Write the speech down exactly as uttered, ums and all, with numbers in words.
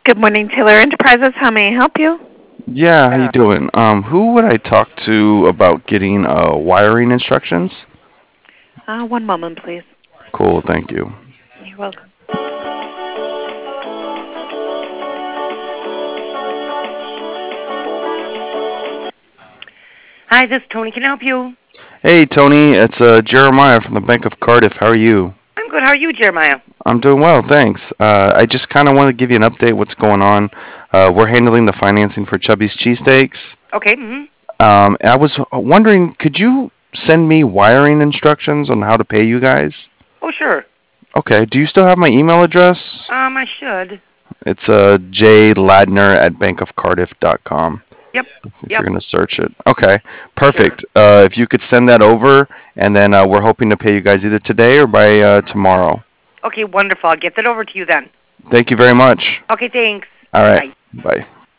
Good morning, Taylor Enterprises. How may I help you? Yeah, how you doing? Um, who would I talk to about getting uh, wiring instructions? Uh, one moment, please. Cool, thank you. You're welcome. Hi, this is Tony. Can I help you? Hey, Tony, it's uh, Jeremiah from the Bank of Cardiff. How are you? I'm good. How are you, Jeremiah? I'm doing well, thanks. Uh, I just kind of want to give you an update what's going on. Uh, we're handling the financing for Chubby's Cheesesteaks. Okay. Mm-hmm. Um, I was wondering, could you send me wiring instructions on how to pay you guys? Oh, sure. Okay, do you still have my email address? Um, I should. It's uh, jladner at bankofcardiff dot com. Yep. If you're Yep. going to search it. Okay, Sure. perfect. Uh, if you could send that over, and then uh, we're hoping to pay you guys either today or by uh, tomorrow. Okay, wonderful. I'll get that over to you then. Thank you very much. Okay, thanks. All right, Bye. bye.